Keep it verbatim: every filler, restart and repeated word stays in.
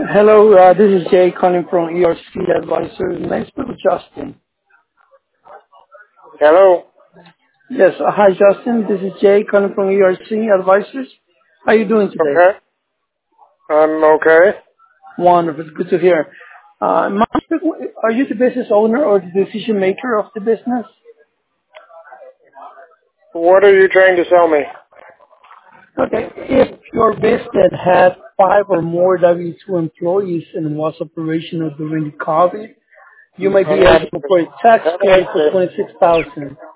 Hello, uh, this is Jay calling from E R C Advisors. Nice to meet you, Justin. Hello. Yes, uh, hi Justin. This is Jay calling from E R C Advisors. How are you doing today? Okay. I'm okay. Wonderful. It's good to hear. Uh, may I speak with- are you the business owner or the decision maker of the business? What are you trying to sell me? Okay. If your business had five or more W two employees and was operational during the COVID, you might be I'm not eligible for a tax credit for interested. twenty-six thousand dollars.